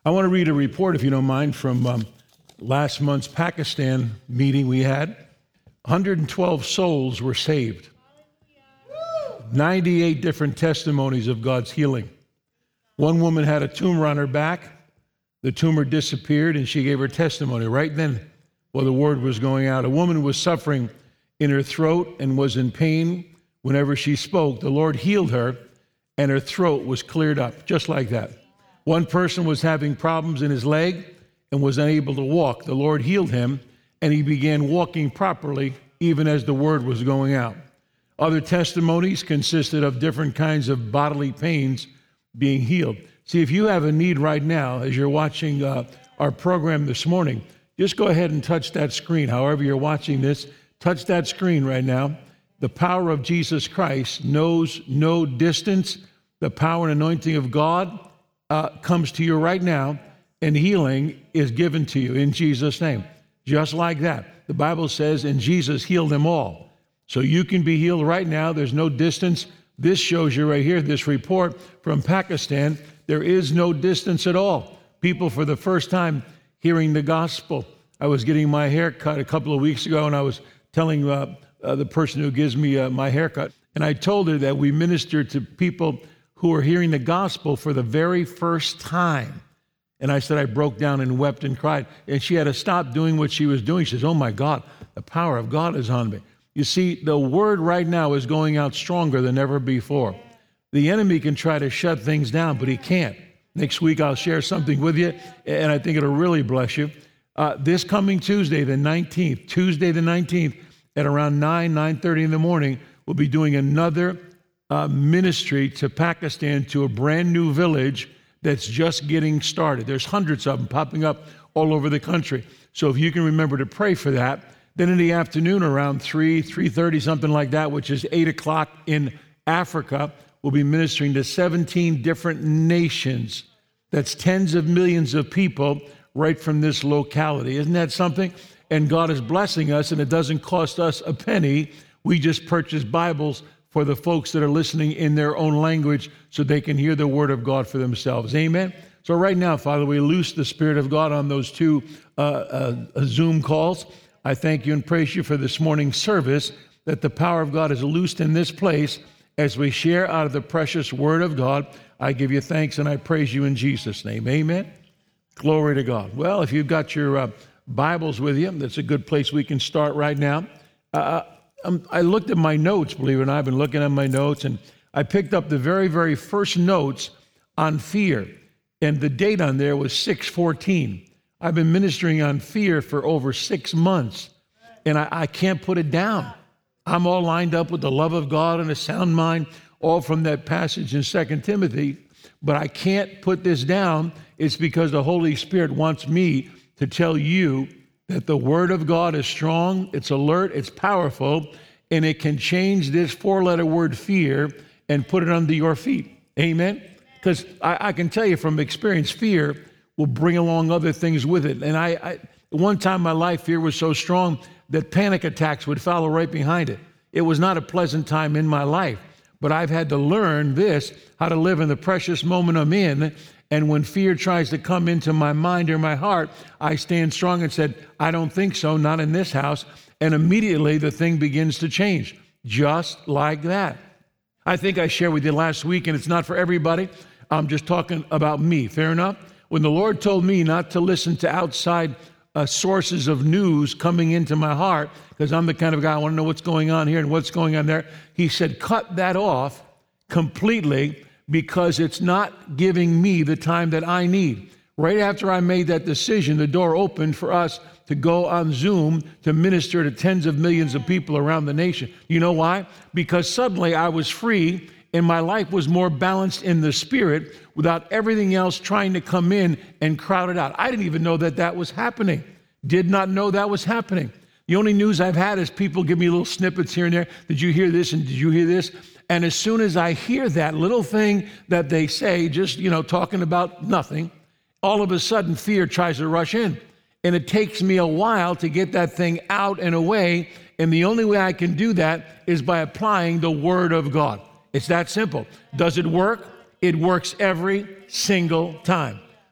I want to read a report, if you don't mind, from last month's Pakistan meeting we had. 112 souls were saved. 98 different testimonies of God's healing. One woman had a tumor on her back. The tumor disappeared, and she gave her testimony right then while the word was going out. A woman was suffering in her throat and was in pain. Whenever she spoke, the Lord healed her, and her throat was cleared up, just like that. One person was having problems in his leg and was unable to walk. The Lord healed him, and he began walking properly, even as the word was going out. Other testimonies consisted of different kinds of bodily pains being healed. See, if you have a need right now, as you're watching our program this morning, just go ahead and touch that screen. However you're watching this, touch that screen right now. The power of Jesus Christ knows no distance. The power and anointing of God comes to you right now, and healing is given to you in Jesus' name. Just like that. The Bible says, and Jesus healed them all. So you can be healed right now. There's no distance. This shows you right here, this report from Pakistan. There is no distance at all. People for the first time hearing the gospel. I was getting my hair cut a couple of weeks ago, and I was telling the person who gives me my haircut, and I told her that we minister to people who are hearing the gospel for the very first time. And I said I broke down and wept and cried, and she had to stop doing what she was doing. She says, oh my God, the power of God is on me. You see, the word right now is going out stronger than ever before. The enemy can try to shut things down, but he can't. Next week, I'll share something with you, and I think it'll really bless you. This coming Tuesday, the 19th, at around 9:30 in the morning, we'll be doing another ministry to Pakistan, to a brand new village that's just getting started. There's hundreds of them popping up all over the country. So if you can remember to pray for that. Then in the afternoon, around 3:30, something like that, which is 8 o'clock in Africa, we'll be ministering to 17 different nations. That's tens of millions of people right from this locality. Isn't that something? And God is blessing us, and it doesn't cost us a penny. We just purchase Bibles for the folks that are listening in their own language so they can hear the word of God for themselves. Amen? So right now, Father, we loose the Spirit of God on those two Zoom calls. I thank you and praise you for this morning's service, that the power of God is loosed in this place as we share out of the precious word of God. I give you thanks and I praise you in Jesus' name. Amen. Glory to God. Well, if you've got your Bibles with you, that's a good place we can start right now. I looked at my notes, believe it or not. I've been looking at my notes, and I picked up the very, very first notes on fear, and the date on there was 6/14. I've been ministering on fear for over 6 months, and I can't put it down. I'm all lined up with the love of God and a sound mind, all from that passage in 2 Timothy, but I can't put this down. It's because the Holy Spirit wants me to tell you that the Word of God is strong, it's alert, it's powerful, and it can change this 4-letter word fear and put it under your feet. Amen? Because I can tell you from experience, fear will bring along other things with it. And I one time in my life, fear was so strong that panic attacks would follow right behind it. It was not a pleasant time in my life, but I've had to learn this, how to live in the precious moment I'm in. And when fear tries to come into my mind or my heart, I stand strong and said, I don't think so, not in this house. And immediately the thing begins to change, just like that. I think I shared with you last week, and it's not for everybody. I'm just talking about me, fair enough? When the Lord told me not to listen to outside sources of news coming into my heart, because I'm the kind of guy, I want to know what's going on here and what's going on there, he said, cut that off completely, because it's not giving me the time that I need. Right after I made that decision, the door opened for us to go on Zoom to minister to tens of millions of people around the nation. You know why? Because suddenly I was free and my life was more balanced in the spirit without everything else trying to come in and crowd it out. I didn't even know that that was happening. Did not know that was happening. The only news I've had is people give me little snippets here and there. Did you hear this? And did you hear this? And as soon as I hear that little thing that they say, just, talking about nothing, all of a sudden fear tries to rush in. And it takes me a while to get that thing out and away. And the only way I can do that is by applying the Word of God. It's that simple. Does it work? It works every single time.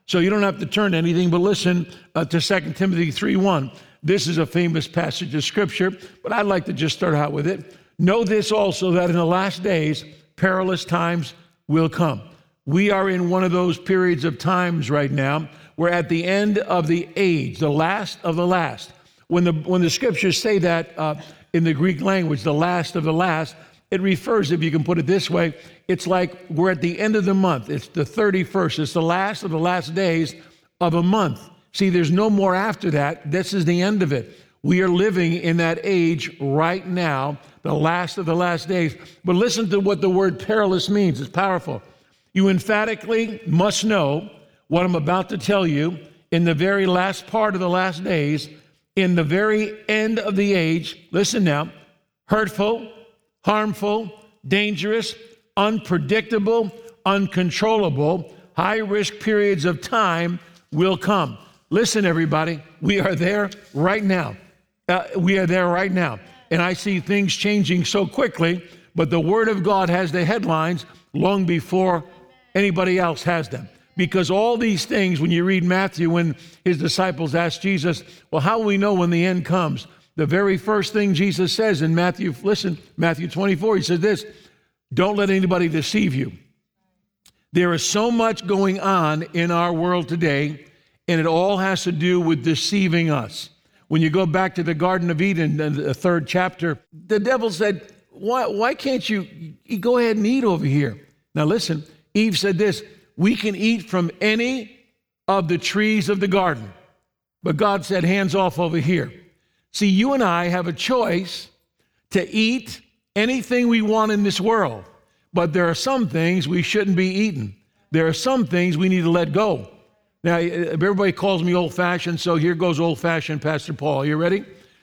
So you don't have to turn to anything but listen to 2 Timothy 3:1. This is a famous passage of Scripture, but I'd like to just start out with it. Know this also, that in the last days, perilous times will come. We are in one of those periods of times right now. We're at the end of the age, the last of the last. When the Scriptures say that in the Greek language, the last of the last, it refers, if you can put it this way, it's like we're at the end of the month. It's the 31st. It's the last of the last days of a month. See, there's no more after that. This is the end of it. We are living in that age right now, the last of the last days. But listen to what the word perilous means. It's powerful. You emphatically must know what I'm about to tell you in the very last part of the last days, in the very end of the age. Listen now, hurtful, harmful, dangerous, unpredictable, uncontrollable, high-risk periods of time will come. Listen, everybody, we are there right now. We are there right now. And I see things changing so quickly, but the Word of God has the headlines long before anybody else has them. Because all these things, when you read Matthew, when his disciples asked Jesus, well, how will we know when the end comes? The very first thing Jesus says in Matthew, listen, Matthew 24, he said this, don't let anybody deceive you. There is so much going on in our world today, and it all has to do with deceiving us. When you go back to the Garden of Eden, the 3rd chapter, the devil said, why can't you go ahead and eat over here? Now listen, Eve said this, we can eat from any of the trees of the garden. But God said, hands off over here. See, you and I have a choice to eat anything we want in this world, but there are some things we shouldn't be eating. There are some things we need to let go. Now, everybody calls me old-fashioned, so here goes old-fashioned, Pastor Paul. You ready?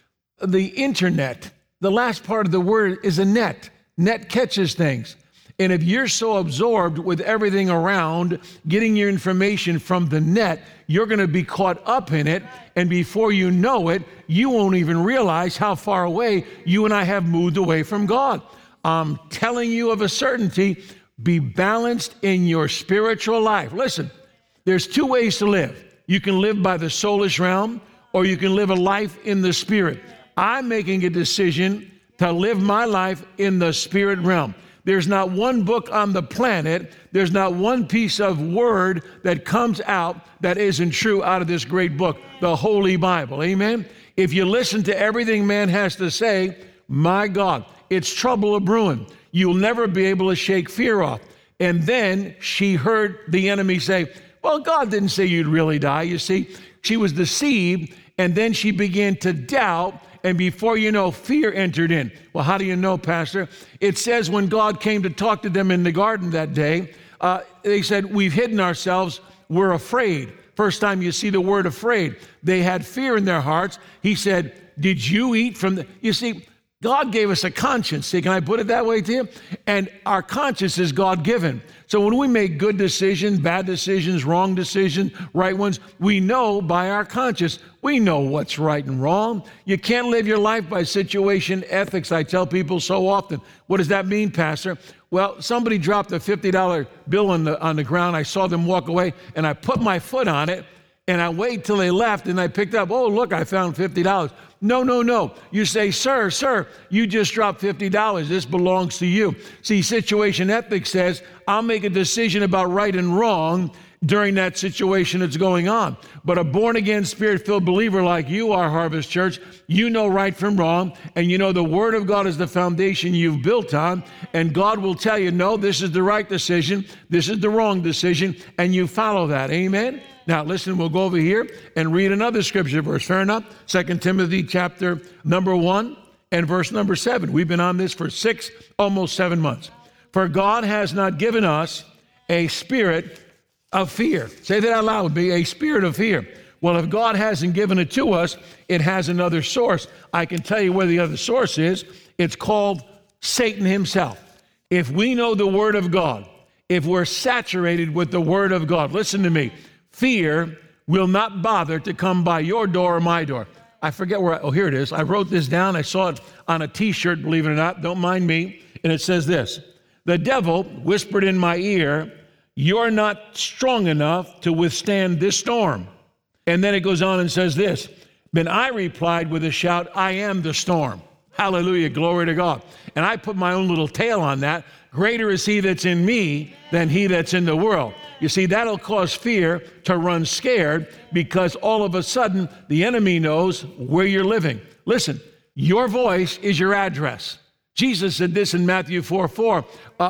The internet, the last part of the word is a net. Net catches things. And if you're so absorbed with everything around, getting your information from the net, you're going to be caught up in it. And before you know it, you won't even realize how far away you and I have moved away from God. I'm telling you of a certainty, be balanced in your spiritual life. Listen, there's two ways to live. You can live by the soulish realm, or you can live a life in the spirit. I'm making a decision to live my life in the spirit realm. There's not one book on the planet, there's not one piece of word that comes out that isn't true out of this great book, the Holy Bible. Amen? If you listen to everything man has to say, my God, it's trouble a-brewing. You'll never be able to shake fear off. And then she heard the enemy say, well, God didn't say you'd really die. You see, she was deceived, and then she began to doubt, and before you know, fear entered in. Well, how do you know, Pastor? It says when God came to talk to them in the garden that day, they said, we've hidden ourselves, we're afraid. First time you see the word afraid. They had fear in their hearts. He said, did you eat from the... You see, God gave us a conscience. See, can I put it that way to you? And our conscience is God-given. So when we make good decisions, bad decisions, wrong decisions, right ones, we know by our conscience, we know what's right and wrong. You can't live your life by situation ethics. I tell people so often. What does that mean, Pastor? Well, somebody dropped a $50 bill on the ground. I saw them walk away, and I put my foot on it, and I waited till they left, and I picked up, oh, look, I found $50. No. You say, sir, you just dropped $50. This belongs to you. See, situation ethics says, I'll make a decision about right and wrong during that situation that's going on. But a born-again, spirit-filled believer like you are, Harvest Church, you know right from wrong, and you know the Word of God is the foundation you've built on, and God will tell you, no, this is the right decision, this is the wrong decision, and you follow that. Amen? Now, listen, we'll go over here and read another scripture verse. Fair enough? 2 Timothy chapter number 1 and verse number 7. We've been on this for almost 7 months. For God has not given us a spirit of fear. Say that out loud with me, a spirit of fear. Well, if God hasn't given it to us, it has another source. I can tell you where the other source is. It's called Satan himself. If we know the Word of God, if we're saturated with the Word of God, listen to me, fear will not bother to come by your door or my door. I forget where, here it is. I wrote this down. I saw it on a t-shirt, believe it or not. Don't mind me. And it says this, the devil whispered in my ear, you're not strong enough to withstand this storm. And then it goes on and says this, then I replied with a shout, I am the storm. Hallelujah, glory to God. And I put my own little tail on that. Greater is he that's in me than he that's in the world. You see, that'll cause fear to run scared because all of a sudden the enemy knows where you're living. Listen, your voice is your address. Jesus said this in Matthew 4:4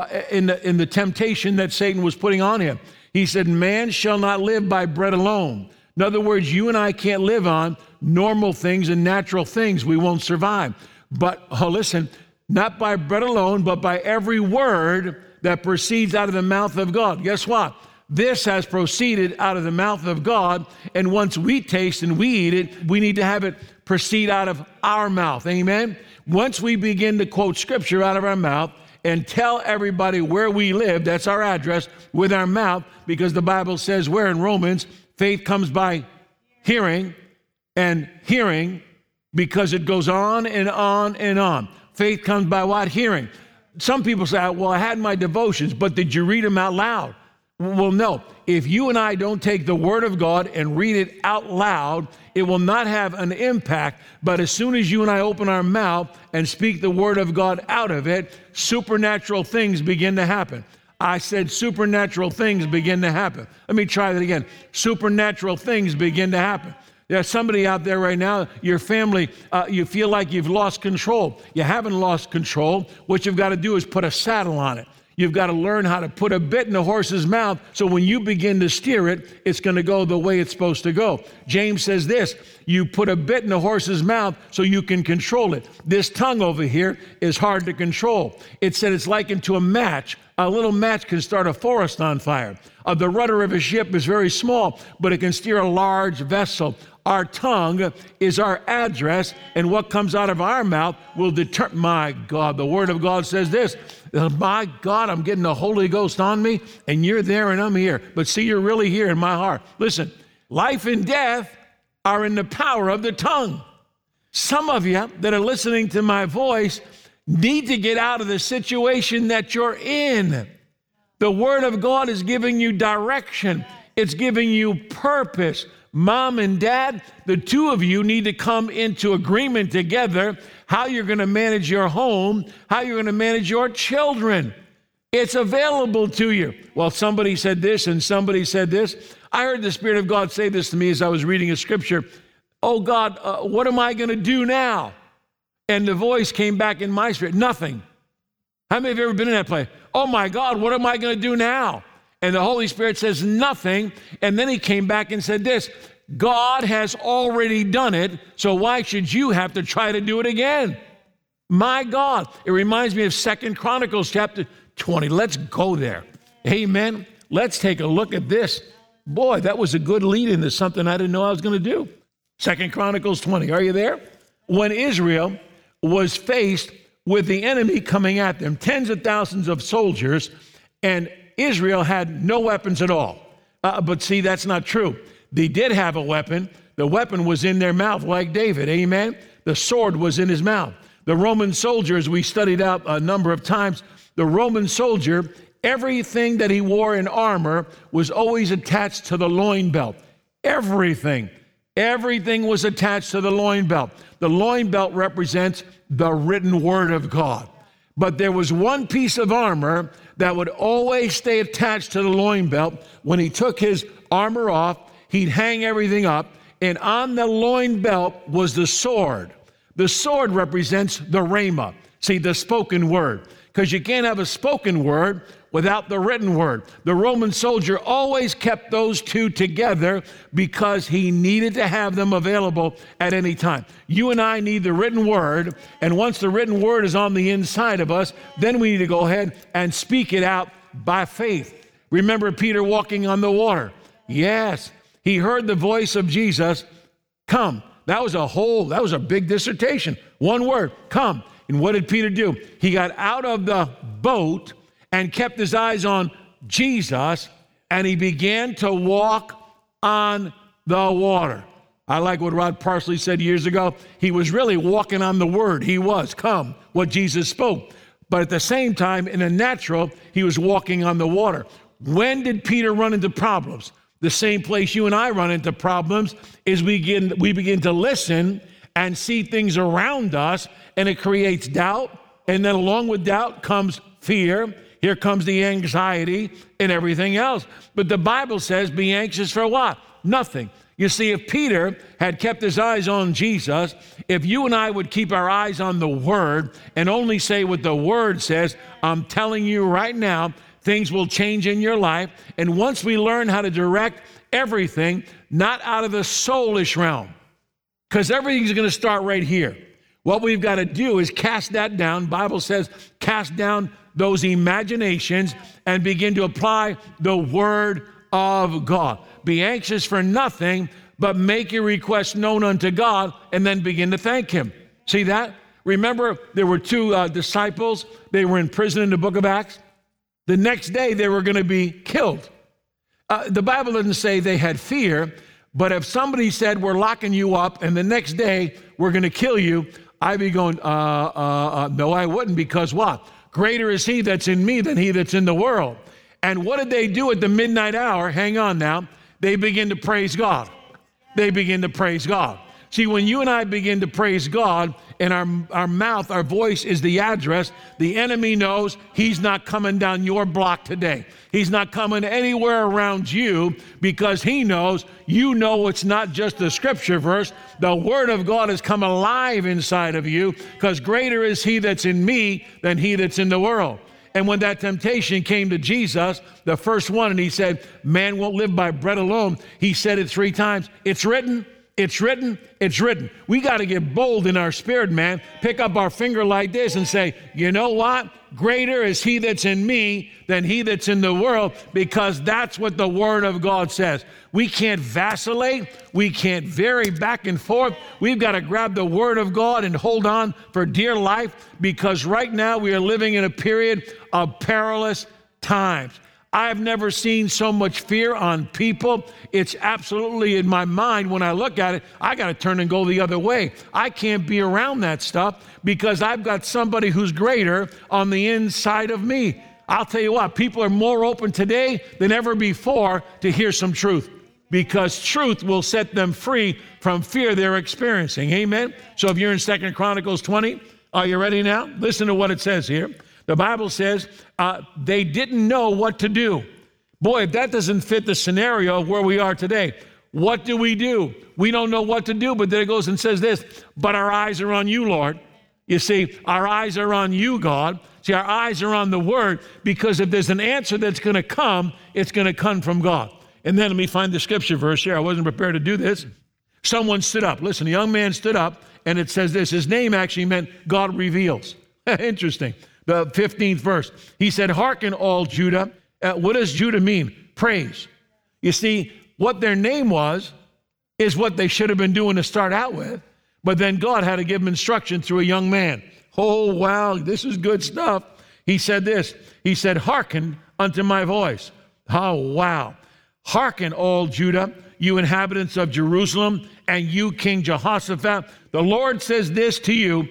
in the temptation that Satan was putting on him. He said, man shall not live by bread alone. In other words, you and I can't live on normal things and natural things. We won't survive. But listen, not by bread alone, but by every word that proceeds out of the mouth of God. Guess what? This has proceeded out of the mouth of God, and once we taste and we eat it, we need to have it proceed out of our mouth. Amen? Once we begin to quote scripture out of our mouth and tell everybody where we live, that's our address, with our mouth, because the Bible says where in Romans, faith comes by hearing, and hearing because it goes on and on and on. Faith comes by what? Hearing. Some people say, well, I had my devotions, but did you read them out loud? Well, no. If you and I don't take the Word of God and read it out loud, it will not have an impact. But as soon as you and I open our mouth and speak the Word of God out of it, supernatural things begin to happen. I said supernatural things begin to happen. Let me try that again. Supernatural things begin to happen. There's somebody out there right now, your family, you feel like you've lost control. You haven't lost control. What you've got to do is put a saddle on it. You've got to learn how to put a bit in a horse's mouth so when you begin to steer it, it's going to go the way it's supposed to go. James says this, you put a bit in a horse's mouth so you can control it. This tongue over here is hard to control. It said it's likened to a match. A little match can start a forest on fire. The rudder of a ship is very small, but it can steer a large vessel. Our tongue is our address, and what comes out of our mouth will determine. My God, the Word of God says this, my God, I'm getting the Holy Ghost on me, and you're there and I'm here. But see, you're really here in my heart. Listen, life and death are in the power of the tongue. Some of you that are listening to my voice need to get out of the situation that you're in. The Word of God is giving you direction. It's giving you purpose. Mom and Dad, the two of you need to come into agreement together how you're going to manage your home, how you're going to manage your children. It's available to you. Well, somebody said this and somebody said this. I heard the Spirit of God say this to me as I was reading a scripture. Oh God, what am I going to do now? And the voice came back in my spirit, nothing. How many of you ever been in that place? Oh my God, what am I going to do now? And the Holy Spirit says nothing. And then he came back and said this, God has already done it, so why should you have to try to do it again? My God. It reminds me of 2 Chronicles chapter 20. Let's go there. Amen. Let's take a look at this. Boy, that was a good lead into something I didn't know I was going to do. 2 Chronicles 20. Are you there? When Israel was faced with the enemy coming at them, tens of thousands of soldiers, and Israel had no weapons at all. But see, that's not true. They did have a weapon. The weapon was in their mouth like David, amen? The sword was in his mouth. The Roman soldiers, we studied out a number of times, the Roman soldier, everything that he wore in armor was always attached to the loin belt. Everything was attached to the loin belt. The loin belt represents the written word of God. But there was one piece of armor that would always stay attached to the loin belt. When he took his armor off, he'd hang everything up, and on the loin belt was the sword. The sword represents the rhema, see, the spoken word, because you can't have a spoken word without the written word. The Roman soldier always kept those two together because he needed to have them available at any time. You and I need the written word, and once the written word is on the inside of us, then we need to go ahead and speak it out by faith. Remember Peter walking on the water? Yes. He heard the voice of Jesus, come. That was a big dissertation. One word, come. And what did Peter do? He got out of the boat and kept his eyes on Jesus, and he began to walk on the water. I like what Rod Parsley said years ago. He was really walking on the word. He was, come, what Jesus spoke. But at the same time, in the natural, he was walking on the water. When did Peter run into problems? The same place you and I run into problems is we begin to listen and see things around us, and it creates doubt. And then along with doubt comes fear. Here comes the anxiety and everything else. But the Bible says, be anxious for what? Nothing. You see, if Peter had kept his eyes on Jesus, if you and I would keep our eyes on the Word and only say what the Word says, I'm telling you right now, things will change in your life. And once we learn how to direct everything, not out of the soulish realm, because everything's going to start right here. What we've got to do is cast that down. Bible says, cast down those imaginations and begin to apply the Word of God. Be anxious for nothing, but make your requests known unto God, and then begin to thank Him. See that? Remember, there were two disciples. They were in prison in the book of Acts. The next day, they were going to be killed. The Bible doesn't say they had fear, but if somebody said, we're locking you up, and the next day, we're going to kill you, I'd be going, no, I wouldn't, because what? Greater is He that's in me than he that's in the world. And what did they do at the midnight hour? Hang on now. They begin to praise God. They begin to praise God. See, when you and I begin to praise God, and our mouth, our voice is the address, the enemy knows he's not coming down your block today. He's not coming anywhere around you, because he knows you know it's not just a scripture verse. The Word of God has come alive inside of you, because greater is He that's in me than he that's in the world. And when that temptation came to Jesus, the first one, and He said, man won't live by bread alone, He said it 3 times. It's written. It's written, it's written. We got to get bold in our spirit, man. Pick up our finger like this and say, you know what? Greater is He that's in me than he that's in the world, because that's what the Word of God says. We can't vacillate. We can't vary back and forth. We've got to grab the Word of God and hold on for dear life, because right now we are living in a period of perilous times. I've never seen so much fear on people. It's absolutely in my mind. When I look at it, I got to turn and go the other way. I can't be around that stuff, because I've got somebody who's greater on the inside of me. I'll tell you what, people are more open today than ever before to hear some truth, because truth will set them free from fear they're experiencing. Amen? So if you're in 2 Chronicles 20, are you ready now? Listen to what it says here. The Bible says they didn't know what to do. Boy, if that doesn't fit the scenario of where we are today, what do? We don't know what to do, but there it goes and says this, but our eyes are on you, Lord. You see, our eyes are on you, God. See, our eyes are on the Word, because if there's an answer that's going to come, it's going to come from God. And then let me find the scripture verse here. I wasn't prepared to do this. Someone stood up. Listen, a young man stood up, and it says this. His name actually meant God reveals. Interesting. The 15th verse. He said, hearken all Judah. What does Judah mean? Praise. You see, what their name was is what they should have been doing to start out with. But then God had to give them instruction through a young man. Oh, wow, this is good stuff. He said this. He said, hearken unto my voice. Oh, wow. Hearken all Judah, you inhabitants of Jerusalem, and you King Jehoshaphat. The Lord says this to you,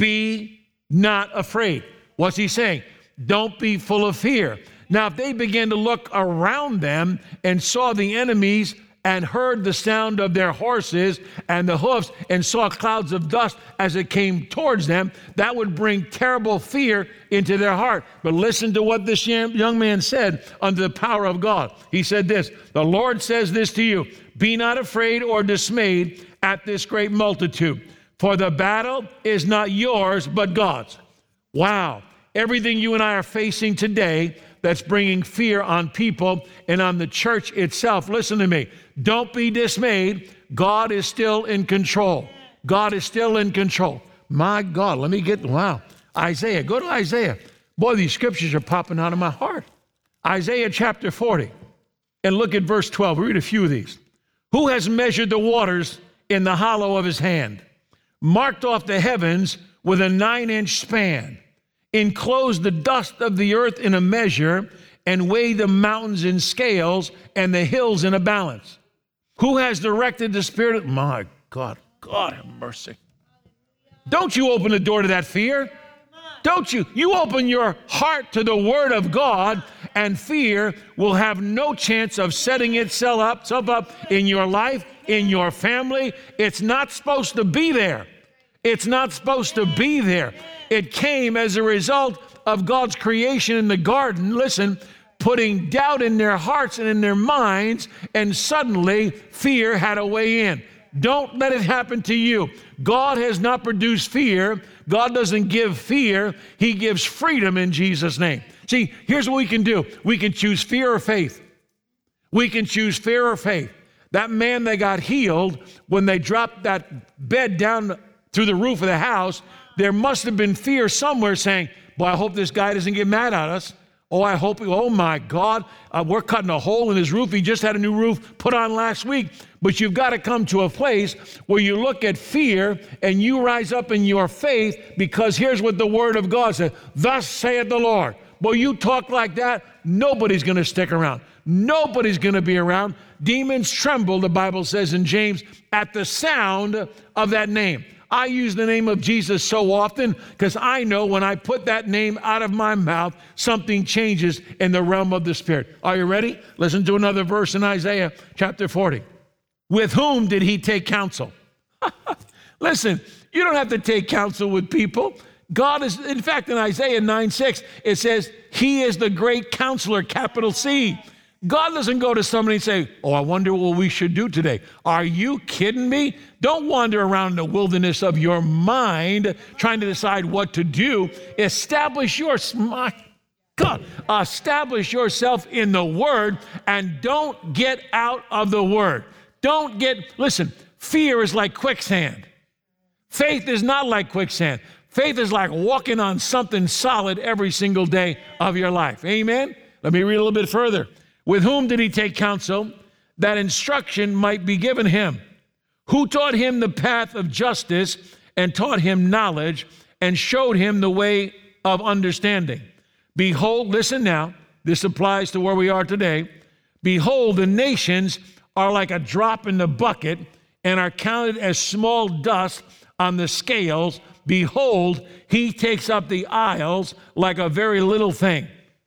be not afraid. What's He saying? Don't be full of fear. Now, if they began to look around them and saw the enemies and heard the sound of their horses and the hoofs and saw clouds of dust as it came towards them, that would bring terrible fear into their heart. But listen to what this young man said under the power of God. He said this, the Lord says this to you, be not afraid or dismayed at this great multitude, for the battle is not yours, but God's. Wow. Everything you and I are facing today that's bringing fear on people and on the church itself. Listen to me. Don't be dismayed. God is still in control. God is still in control. My God, let me wow. Isaiah, go to Isaiah. Boy, these scriptures are popping out of my heart. Isaiah chapter 40. And look at verse 12. Read a few of these. Who has measured the waters in the hollow of His hand, marked off the heavens with a 9-inch span, enclosed the dust of the earth in a measure, and weighed the mountains in scales and the hills in a balance? Who has directed the Spirit? My God, God have mercy. Don't you open the door to that fear. Don't you? You open your heart to the Word of God and fear will have no chance of setting itself up in your life, in your family. It's not supposed to be there. It's not supposed to be there. It came as a result of God's creation in the garden, listen, putting doubt in their hearts and in their minds, and suddenly fear had a way in. Don't let it happen to you. God has not produced fear. God doesn't give fear. He gives freedom in Jesus' name. See, here's what we can do. We can choose fear or faith. We can choose fear or faith. That man that got healed, when they dropped that bed down through the roof of the house, there must have been fear somewhere saying, boy, I hope this guy doesn't get mad at us. Oh my God, we're cutting a hole in his roof. He just had a new roof put on last week. But you've got to come to a place where you look at fear and you rise up in your faith, because here's what the Word of God says, thus saith the Lord. Boy, you talk like that, nobody's going to stick around. Nobody's going to be around. Demons tremble, the Bible says in James, at the sound of that name. I use the name of Jesus so often because I know when I put that name out of my mouth, something changes in the realm of the Spirit. Are you ready? Listen to another verse in Isaiah chapter 40. With whom did he take counsel? Listen, you don't have to take counsel with people. God is, in fact, in Isaiah 9:6, it says, he is the great counselor, capital C. God doesn't go to somebody and say, I wonder what we should do today. Are you kidding me? Don't wander around the wilderness of your mind trying to decide what to do. Establish yourself in the Word and don't get out of the Word. Listen, fear is like quicksand. Faith is not like quicksand. Faith is like walking on something solid every single day of your life. Amen? Let me read a little bit further. With whom did he take counsel, that instruction might be given him? Who taught him the path of justice and taught him knowledge and showed him the way of understanding? Behold, listen now, this applies to where we are today. Behold, the nations are like a drop in the bucket and are counted as small dust on the scales. Behold, he takes up the isles like a very little thing.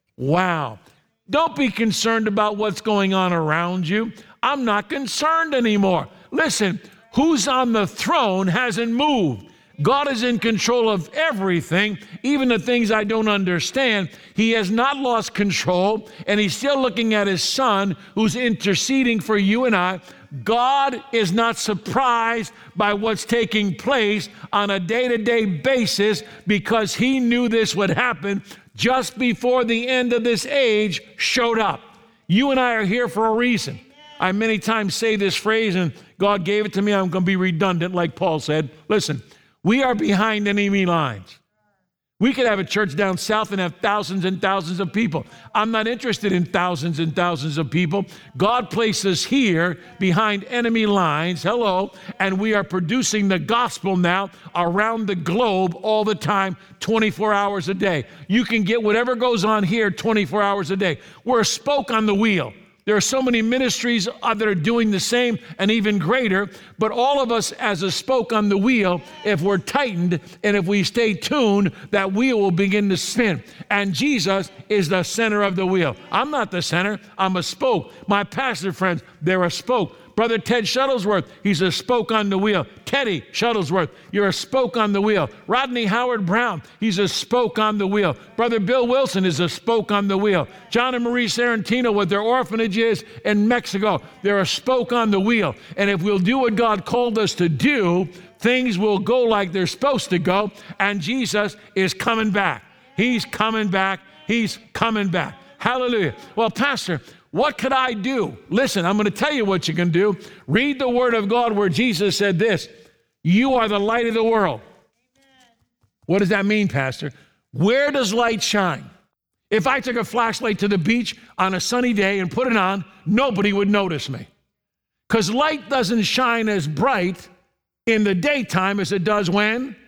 Wow. Don't be concerned about what's going on around you. I'm not concerned anymore. Listen, who's on the throne hasn't moved. God is in control of everything, even the things I don't understand. He has not lost control, and he's still looking at his Son who's interceding for you and I. God is not surprised by what's taking place on a day-to-day basis because he knew this would happen just before the end of this age showed up. You and I are here for a reason. I many times say this phrase, and God gave it to me. I'm going to be redundant like Paul said. Listen, we are behind enemy lines. We could have a church down south and have thousands and thousands of people. I'm not interested in thousands and thousands of people. God placed us here behind enemy lines, hello, and we are producing the gospel now around the globe all the time, 24 hours a day. You can get whatever goes on here 24 hours a day. We're a spoke on the wheel. There are so many ministries that are doing the same and even greater, but all of us as a spoke on the wheel, if we're tightened and if we stay tuned, that wheel will begin to spin. And Jesus is the center of the wheel. I'm not the center, I'm a spoke. My pastor friends, they're a spoke. Brother Ted Shuttlesworth, he's a spoke on the wheel. Teddy Shuttlesworth, you're a spoke on the wheel. Rodney Howard Brown, he's a spoke on the wheel. Brother Bill Wilson is a spoke on the wheel. John and Marie Sarantino with their orphanages in Mexico, they're a spoke on the wheel. And if we'll do what God called us to do, things will go like they're supposed to go, and Jesus is coming back. He's coming back. He's coming back. Hallelujah. Well, Pastor, what could I do? Listen, I'm going to tell you what you can do. Read the Word of God where Jesus said this, you are the light of the world. Amen. What does that mean, Pastor? Where does light shine? If I took a flashlight to the beach on a sunny day and put it on, nobody would notice me. Because light doesn't shine as bright in the daytime as it does when?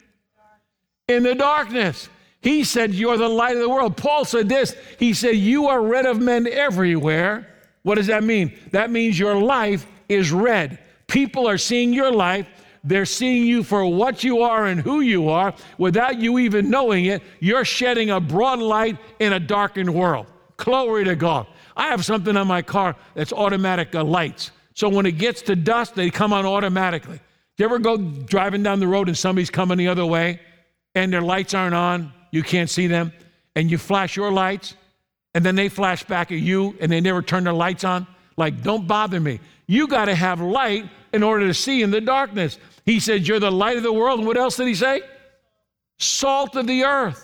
In the darkness. He said, you're the light of the world. Paul said this. He said, you are read of men everywhere. What does that mean? That means your life is read. People are seeing your life. They're seeing you for what you are and who you are. Without you even knowing it, you're shedding a broad light in a darkened world. Glory to God. I have something on my car that's automatic lights. So when it gets to dusk, they come on automatically. Do you ever go driving down the road and somebody's coming the other way and their lights aren't on, you can't see them, and you flash your lights, and then they flash back at you and they never turn their lights on? Like, don't bother me. You got to have light in order to see in the darkness. He said, you're the light of the world. And what else did he say? Salt of the earth.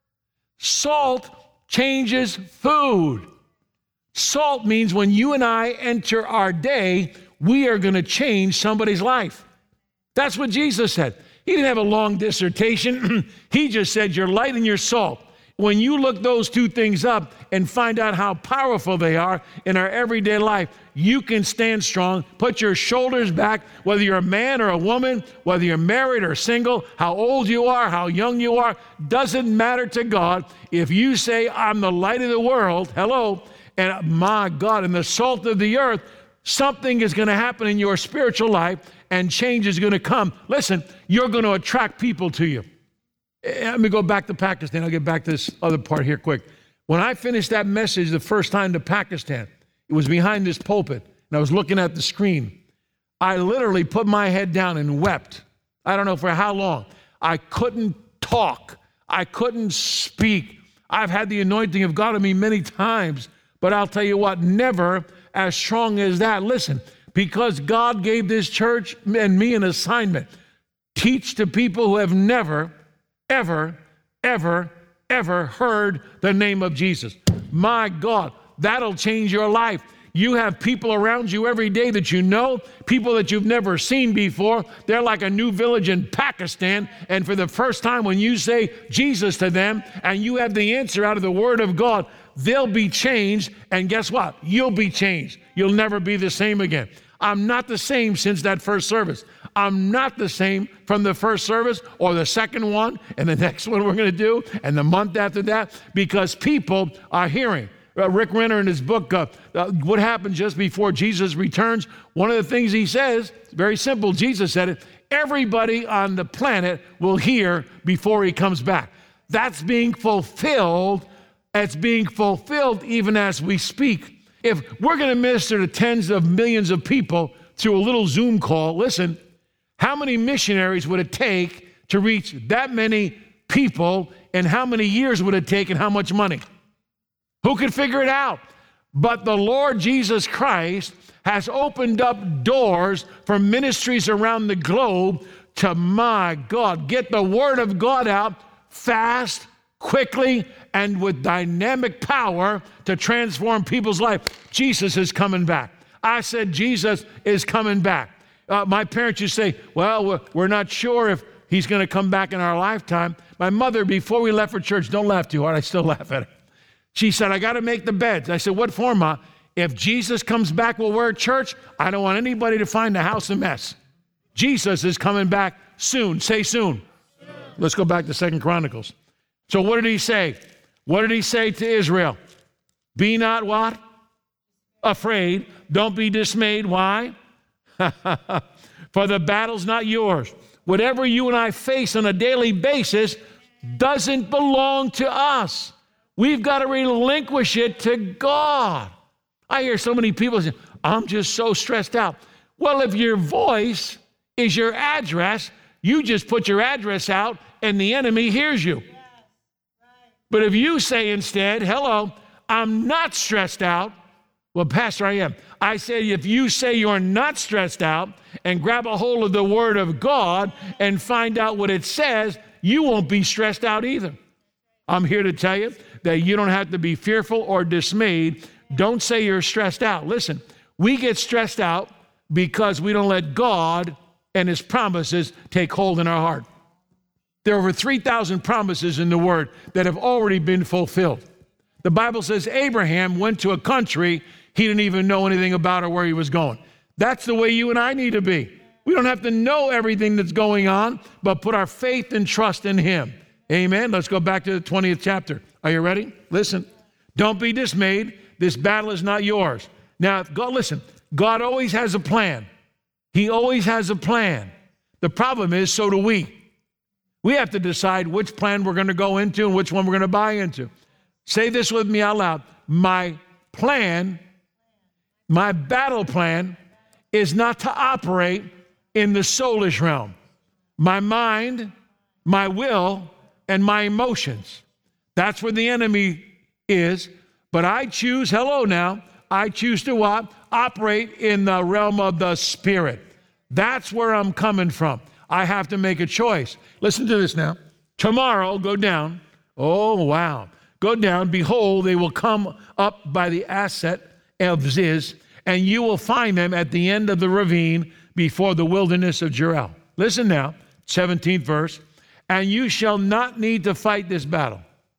Salt changes food. Salt means when you and I enter our day, we are going to change somebody's life. That's what Jesus said. He didn't have a long dissertation. He just said, you're light and you're salt. When you look those two things up and find out how powerful they are in our everyday life, you can stand strong, put your shoulders back, whether you're a man or a woman, whether you're married or single, how old you are, how young you are, doesn't matter to God. If you say, I'm the light of the world, hello, and my God, and the salt of the earth, something is going to happen in your spiritual life and change is going to come. Listen, you're going to attract people to you. Let me go back to Pakistan. I'll get back to this other part here quick. When I finished that message the first time to Pakistan, it was behind this pulpit, and I was looking at the screen. I literally put my head down and wept. I don't know for how long. I couldn't talk. I couldn't speak. I've had the anointing of God on me many times, but I'll tell you what, never as strong as that. Listen, because God gave this church and me an assignment. Teach to people who have never, ever, ever, ever heard the name of Jesus. My God, that'll change your life. You have people around you every day that you know, people that you've never seen before. They're like a new village in Pakistan, and for the first time when you say Jesus to them and you have the answer out of the Word of God, they'll be changed, and guess what? You'll be changed. You'll never be the same again. I'm not the same since that first service. I'm not the same from the first service or the second one and the next one we're going to do and the month after that, because people are hearing. Rick Renner in his book, What Happened Just Before Jesus Returns, one of the things he says, very simple, Jesus said it, everybody on the planet will hear before he comes back. That's being fulfilled. It's being fulfilled even as we speak. If we're going to minister to tens of millions of people through a little Zoom call, listen, how many missionaries would it take to reach that many people, and how many years would it take and how much money? Who could figure it out? But the Lord Jesus Christ has opened up doors for ministries around the globe to, my God, get the Word of God out fast, quickly, and with dynamic power to transform people's life. Jesus is coming back. I said Jesus is coming back. My parents used to say, well, we're not sure if he's going to come back in our lifetime. My mother, before we left for church, don't laugh too hard, I still laugh at her. She said, I got to make the beds. I said, what for, Ma? If Jesus comes back while we're at church, I don't want anybody to find the house a mess. Jesus is coming back soon. Say soon. Let's go back to 2 Chronicles. So what did he say? What did he say to Israel? Be not what? Afraid. Don't be dismayed. Why? For the battle's not yours. Whatever you and I face on a daily basis doesn't belong to us. We've got to relinquish it to God. I hear so many people say, I'm just so stressed out. Well, if your voice is your address, you just put your address out and the enemy hears you. But if you say instead, hello, I'm not stressed out. Well, Pastor, I am. I say if you say you're not stressed out and grab a hold of the Word of God and find out what it says, you won't be stressed out either. I'm here to tell you that you don't have to be fearful or dismayed. Don't say you're stressed out. Listen, we get stressed out because we don't let God and His promises take hold in our heart. There are over 3,000 promises in the Word that have already been fulfilled. The Bible says Abraham went to a country he didn't even know anything about or where he was going. That's the way you and I need to be. We don't have to know everything that's going on, but put our faith and trust in Him. Amen. Let's go back to the 20th chapter. Are you ready? Listen. Don't be dismayed. This battle is not yours. Now, God always has a plan. He always has a plan. The problem is, so do we. We have to decide which plan we're going to go into and which one we're going to buy into. Say this with me out loud. My plan, my battle plan is not to operate in the soulish realm. My mind, my will, and my emotions. That's where the enemy is. But I choose, hello now, I choose to what? Operate in the realm of the Spirit. That's where I'm coming from. I have to make a choice. Listen to this now. Tomorrow, go down. Oh, wow. Go down. Behold, they will come up by the asset of Ziz, and you will find them at the end of the ravine before the wilderness of Jeruel. Listen now, 17th verse. And you shall not need to fight this battle.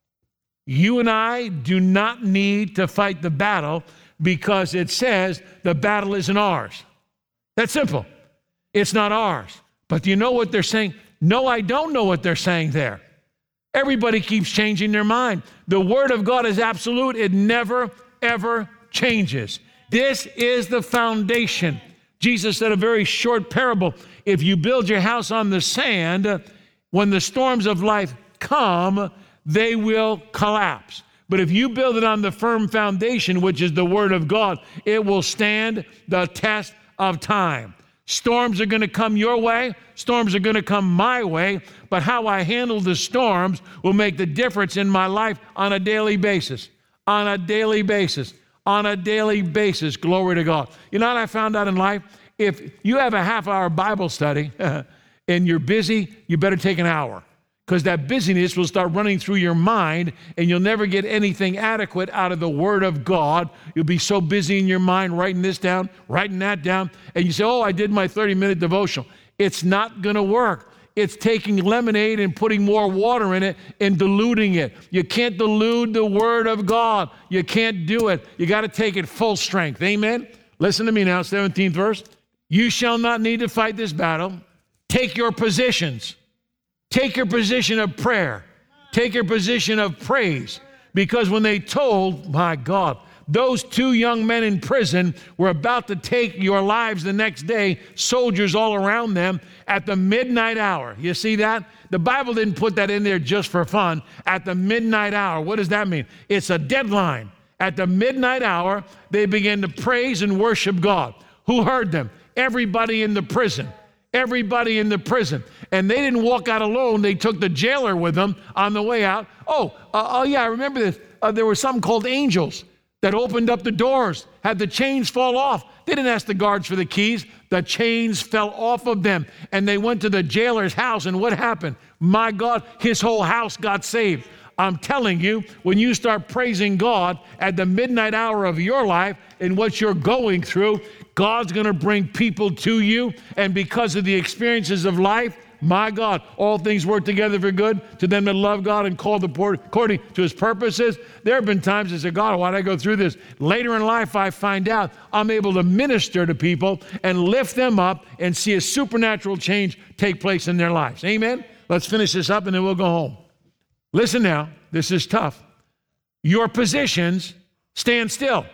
You and I do not need to fight the battle because it says the battle isn't ours. That's simple. It's not ours. But do you know what they're saying? No, I don't know what they're saying there. Everybody keeps changing their mind. The Word of God is absolute. It never, ever changes. This is the foundation. Jesus said a very short parable. If you build your house on the sand, when the storms of life come, they will collapse. But if you build it on the firm foundation, which is the Word of God, it will stand the test of time. Storms are going to come your way. Storms are going to come my way. But how I handle the storms will make the difference in my life on a daily basis. On a daily basis. On a daily basis. Glory to God. You know what I found out in life? If you have a half-hour Bible study and you're busy, you better take an hour. Because that busyness will start running through your mind and you'll never get anything adequate out of the Word of God. You'll be so busy in your mind writing this down, writing that down, and you say, oh, I did my 30-minute devotional. It's not going to work. It's taking lemonade and putting more water in it and diluting it. You can't dilute the Word of God. You can't do it. You got to take it full strength. Amen? Listen to me now, 17th verse. You shall not need to fight this battle. Take your positions. Take your position of prayer. Take your position of praise. Because when they told, my God, those two young men in prison were about to take your lives the next day, soldiers all around them at the midnight hour. You see that? The Bible didn't put that in there just for fun. At the midnight hour. What does that mean? It's a deadline. At the midnight hour, they began to praise and worship God. Who heard them? Everybody in the prison. Everybody in the prison. And they didn't walk out alone. They took the jailer with them on the way out. Yeah, I remember this. There were something called angels that opened up the doors, had the chains fall off. They didn't ask the guards for the keys. The chains fell off of them. And they went to the jailer's house. And what happened? My God, his whole house got saved. I'm telling you, when you start praising God at the midnight hour of your life and what you're going through, God's going to bring people to you. And because of the experiences of life, my God, all things work together for good to them that love God and called according to His purposes. There have been times I said, God, why did I go through this? Later in life, I find out I'm able to minister to people and lift them up and see a supernatural change take place in their lives. Amen? Let's finish this up and then we'll go home. Listen now, this is tough. Your positions stand still.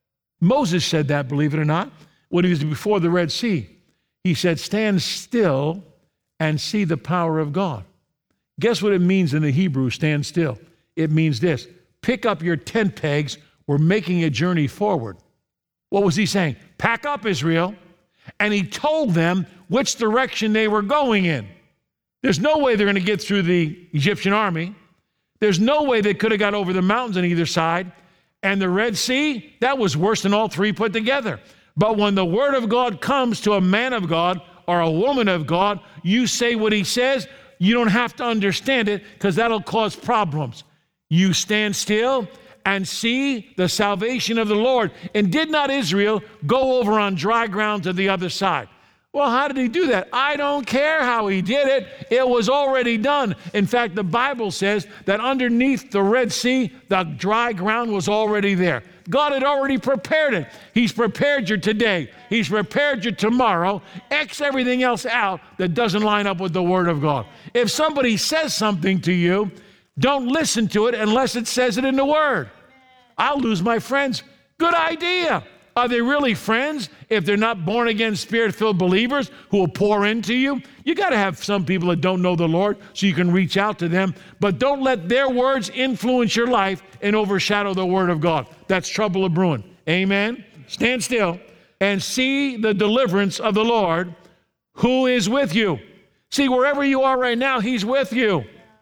Moses said that, believe it or not, when he was before the Red Sea. He said, stand still and see the power of God. Guess what it means in the Hebrew, stand still? It means this: pick up your tent pegs, we're making a journey forward. What was he saying? Pack up, Israel. And he told them which direction they were going in. There's no way they're going to get through the Egyptian army. There's no way they could have got over the mountains on either side. And the Red Sea, that was worse than all three put together. But when the Word of God comes to a man of God or a woman of God, you say what he says. You don't have to understand it because that'll cause problems. You stand still and see the salvation of the Lord. And did not Israel go over on dry ground to the other side? Well, how did he do that? I don't care how he did it. It was already done. In fact, the Bible says that underneath the Red Sea, the dry ground was already there. God had already prepared it. He's prepared you today. He's prepared you tomorrow. X everything else out that doesn't line up with the Word of God. If somebody says something to you, don't listen to it unless it says it in the Word. I'll lose my friends. Good idea. Are they really friends if they're not born-again, Spirit-filled believers who will pour into you? You got to have some people that don't know the Lord so you can reach out to them, but don't let their words influence your life and overshadow the Word of God. That's trouble a brewing. Amen? Stand still and see the deliverance of the Lord who is with you. See, wherever you are right now, He's with you.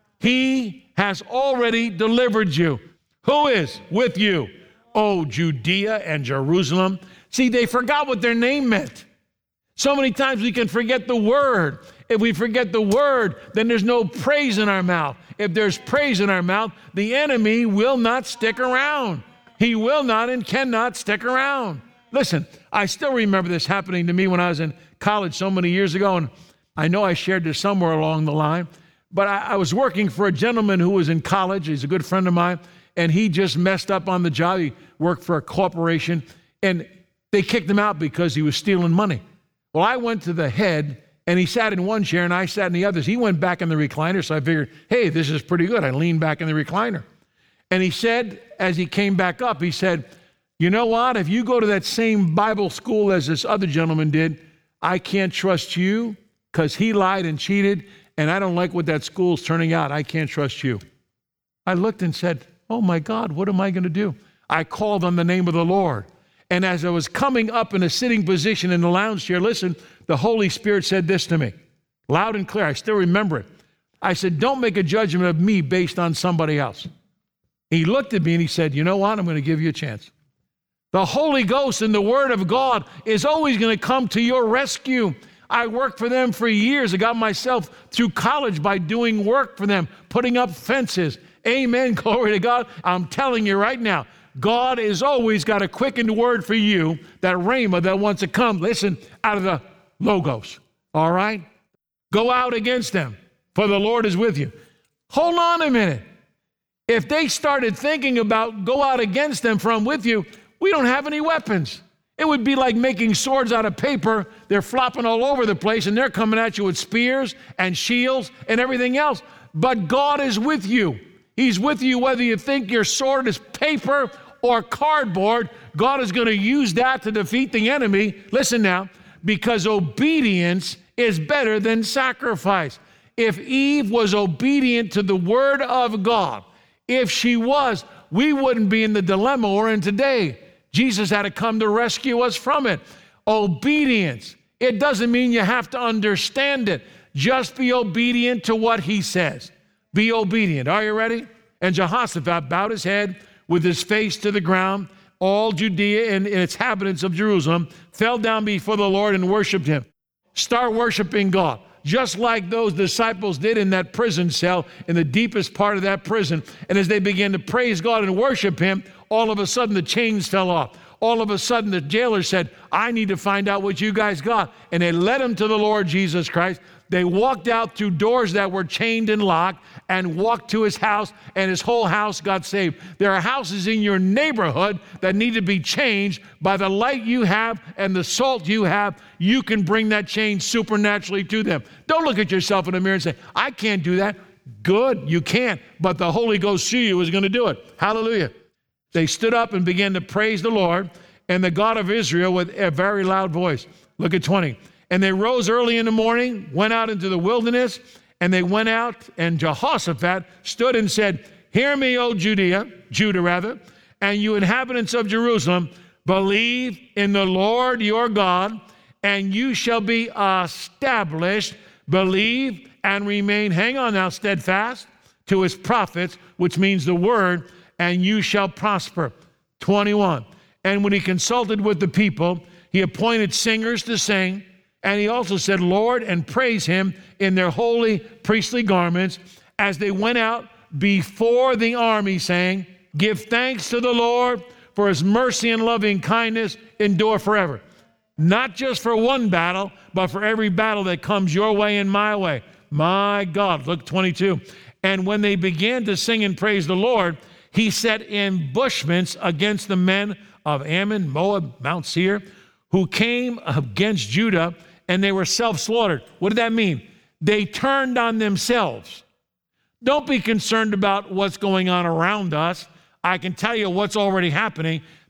He has already delivered you. Who is with you? Oh, Judea and Jerusalem. See, they forgot what their name meant. So many times we can forget the word. If we forget the word, then there's no praise in our mouth. If there's praise in our mouth, the enemy will not stick around. He will not and cannot stick around. Listen, I still remember this happening to me when I was in college so many years ago, and I know I shared this somewhere along the line, but I was working for a gentleman who was in college. He's a good friend of mine, and he just messed up on the job. He worked for a corporation, and they kicked him out because he was stealing money. Well, I went to the head, and he sat in one chair, and I sat in the others. He went back in the recliner, so I figured, hey, this is pretty good. I leaned back in the recliner. And he said, as he came back up, he said, you know what? If you go to that same Bible school as this other gentleman did, I can't trust you because he lied and cheated, and I don't like what that school's turning out. I can't trust you. I looked and said, oh my God, what am I going to do? I called on the name of the Lord. And as I was coming up in a sitting position in the lounge chair, listen, the Holy Spirit said this to me, loud and clear. I still remember it. I said, don't make a judgment of me based on somebody else. He looked at me and he said, you know what? I'm going to give you a chance. The Holy Ghost and the Word of God is always going to come to your rescue. I worked for them for years. I got myself through college by doing work for them, putting up fences. Amen. Glory to God. I'm telling you right now, God has always got a quickened word for you, that rhema that wants to come, listen, out of the Logos. All right? Go out against them, for the Lord is with you. Hold on a minute. If they started thinking about go out against them from with you, we don't have any weapons. It would be like making swords out of paper. They're flopping all over the place, and they're coming at you with spears and shields and everything else. But God is with you. He's with you whether you think your sword is paper or cardboard. God is going to use that to defeat the enemy. Listen now, because obedience is better than sacrifice. If Eve was obedient to the word of God, if she was, we wouldn't be in the dilemma we're in today. Jesus had to come to rescue us from it. Obedience. It doesn't mean you have to understand it. Just be obedient to what he says. Be obedient. Are you ready? And Jehoshaphat bowed his head with his face to the ground. All Judea and its inhabitants of Jerusalem fell down before the Lord and worshiped him. Start worshiping God, just like those disciples did in that prison cell, in the deepest part of that prison. And as they began to praise God and worship him, all of a sudden the chains fell off. All of a sudden the jailer said, I need to find out what you guys got. And they led him to the Lord Jesus Christ. They walked out through doors that were chained and locked and walked to his house, and his whole house got saved. There are houses in your neighborhood that need to be changed. By the light you have and the salt you have, you can bring that change supernaturally to them. Don't look at yourself in the mirror and say, I can't do that. Good, you can't, but the Holy Ghost through you is going to do it. Hallelujah. They stood up and began to praise the Lord and the God of Israel with a very loud voice. Look at 20. And they rose early in the morning, went out into the wilderness, and they went out, and Jehoshaphat stood and said, hear me, O Judah, and you inhabitants of Jerusalem, believe in the Lord your God, and you shall be established. Believe and remain, hang on now, steadfast to his prophets, which means the word, and you shall prosper. 21. And when he consulted with the people, he appointed singers to sing, and he also said, Lord, and praise him in their holy priestly garments as they went out before the army, saying, give thanks to the Lord, for his mercy and loving kindness endure forever. Not just for one battle, but for every battle that comes your way and my way. My God, look 22. And when they began to sing and praise the Lord, he set ambushments against the men of Ammon, Moab, Mount Seir, who came against Judah, and they were self-slaughtered. What did that mean? They turned on themselves. Don't be concerned about what's going on around us. I can tell you what's already happening.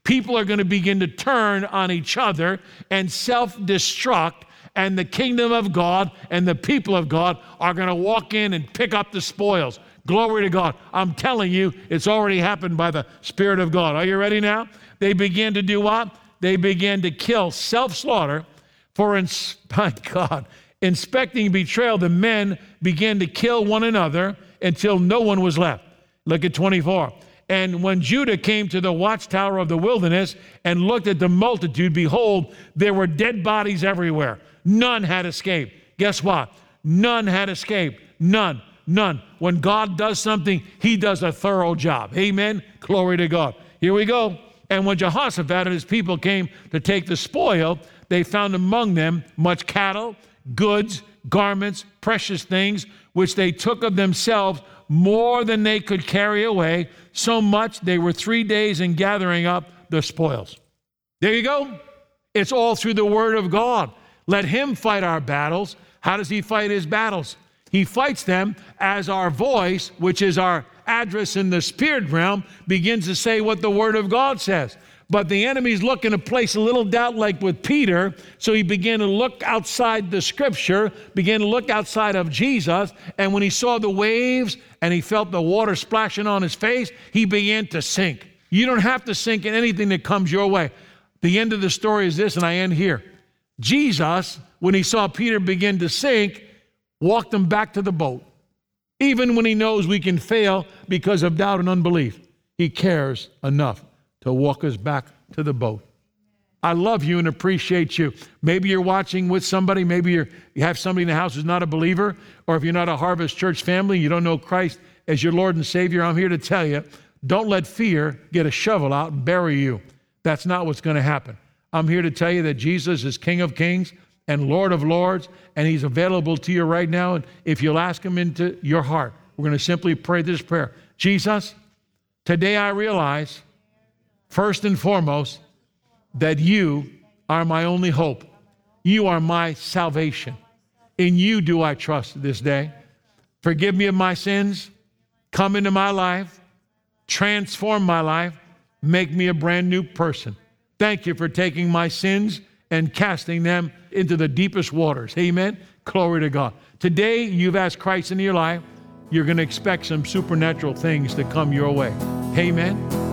People are going to begin to turn on each other and self-destruct, and the kingdom of God and the people of God are going to walk in and pick up the spoils. Glory to God. I'm telling you, it's already happened by the Spirit of God. Are you ready now? They began to do what? They began to kill, self-slaughter, for by God. Inspecting betrayal, the men began to kill one another until no one was left. Look at 24. And when Judah came to the watchtower of the wilderness and looked at the multitude, behold, there were dead bodies everywhere. None had escaped. Guess what? None had escaped. None. When God does something, he does a thorough job. Amen? Glory to God. Here we go. And when Jehoshaphat and his people came to take the spoil, they found among them much cattle, goods, garments, precious things, which they took of themselves more than they could carry away, so much they were 3 days in gathering up the spoils. There you go. It's all through the word of God. Let him fight our battles. How does he fight his battles? He fights them as our voice, which is our address in the spirit realm, begins to say what the word of God says. But the enemy's looking to place a little doubt, like with Peter, so he began to look outside the scripture, began to look outside of Jesus, and when he saw the waves and he felt the water splashing on his face, he began to sink. You don't have to sink in anything that comes your way. The end of the story is this, and I end here. Jesus, when he saw Peter begin to sink, walked him back to the boat. Even when he knows we can fail because of doubt and unbelief, he cares enough to walk us back to the boat. I love you and appreciate you. Maybe you're watching with somebody. Maybe you have somebody in the house who's not a believer, or if you're not a Harvest Church family, you don't know Christ as your Lord and Savior. I'm here to tell you, don't let fear get a shovel out and bury you. That's not what's going to happen. I'm here to tell you that Jesus is King of Kings and Lord of Lords, and he's available to you right now. And if you'll ask him into your heart, we're going to simply pray this prayer. Jesus, today I realize, first and foremost, that you are my only hope. You are my salvation. In you do I trust this day. Forgive me of my sins. Come into my life. Transform my life. Make me a brand new person. Thank you for taking my sins and casting them into the deepest waters. Amen. Glory to God. Today, you've asked Christ into your life. You're going to expect some supernatural things to come your way. Amen.